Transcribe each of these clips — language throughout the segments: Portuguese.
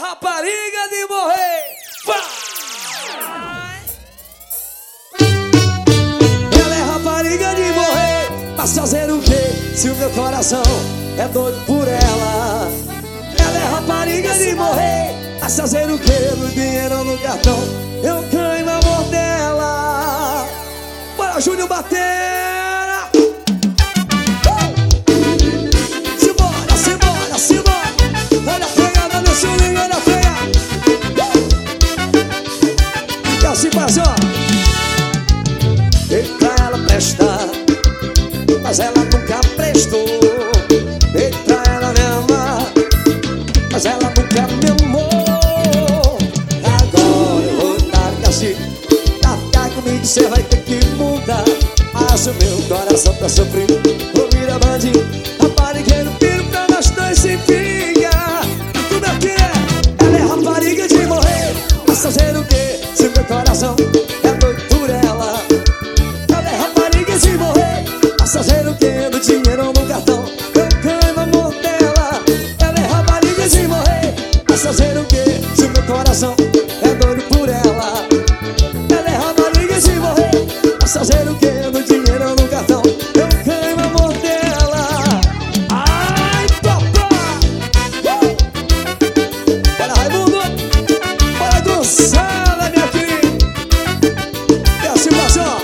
rapariga de morrer. Vai! Ela é rapariga de morrer. Mas fazer o quê se o meu coração é doido por ela? Ela é rapariga de morrer. Mas fazer o quê? No dinheiro ou no cartão eu ganho o amor dela. Bora, Júnior Batera! Simbora, simbora, simbora! Olha a pegada do chulinho, olha a pegada! E assim faz, ó! Dei pra ela prestar, mas ela nunca prestou. Dei pra ela me amar, mas ela nunca me amou. Agora eu vou dar castigo. Pra ficar comigo cê vai ter que mudar. Mas o meu coração tá sofrendo. Vou virar bandinho, raparigueiro, piro pra nós dois se pinga. Como é que é? Ela é rapariga de morrer. Mas fazer o quê se meu coração é doido por ela? Ela é rapariga de morrer. Mas fazer o quê? No dinheiro ou no cartão eu ganho o amor dela. Ela é rapariga de morrer. Mas fazer o quê se meu coração é doido por ela? Ela é rapariga de morrer. Mas fazer o quê? No dinheiro ou no cartão eu ganho o amor dela. Ai, papai! Bora, Raimundo! Bora, Gonçala, minha querida! E assim passou!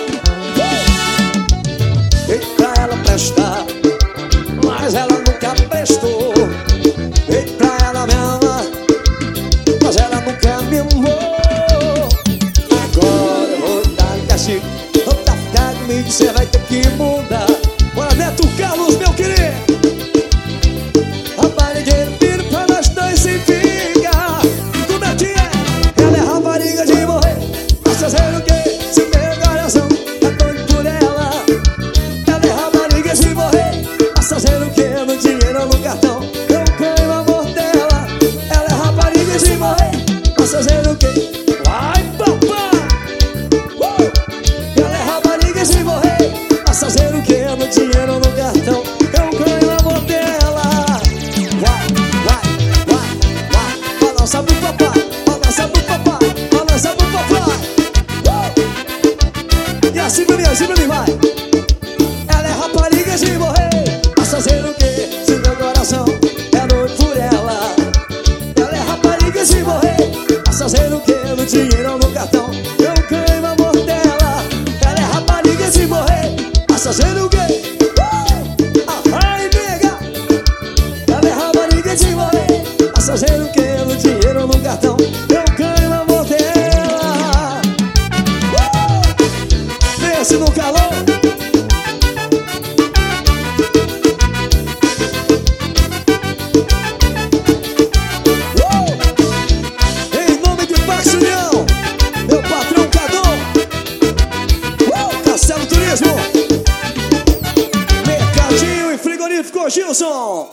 Dei pra ela prestar, mas ela nunca prestou. Dei pra ela me amar, mas ela nunca me amou. Agora eu vou dar castigo. Pra ficar comigo cê vai ter que mudar. Bora, Neto Carlos, meu querido! Raparigueiro, piro pra nós dois se fica. Como é que é? Ela é rapariga de morrer. Mas fazer o quê se meu coração é doido por ela? Ela é rapariga de morrer. Mas fazer o quê? No dinheiro ou no cartão eu ganho o amor dela. Ela é rapariga de morrer. Mas fazer o quê? Vai, papai! Ela é rapariga de morrer. Mas fazer o quê? No dinheiro ou no cartão eu ganho o amor dela. Vai, vai, vai, vai. Balança pro papai, balança pro papai, balança pro papai. E assim pra mim vai. Ela é rapariga de morrer. Mas fazer o quê se meu coração é doido por ela? Ela é rapariga de morrer. Mas fazer o quê? No dinheiro ou no cartão eu ganho o amor dela. Ela é rapariga de morrer. Mas fazer o quê? Ai, nega! Ela é rapariga de morrer. Mas fazer o quê? No dinheiro ou no cartão eu ganho o amor dela. Desce no calor. Em nome de Pax União, meu patrão Cadon, Castelo Turismo, Mercadinho e Frigorífico Gilson.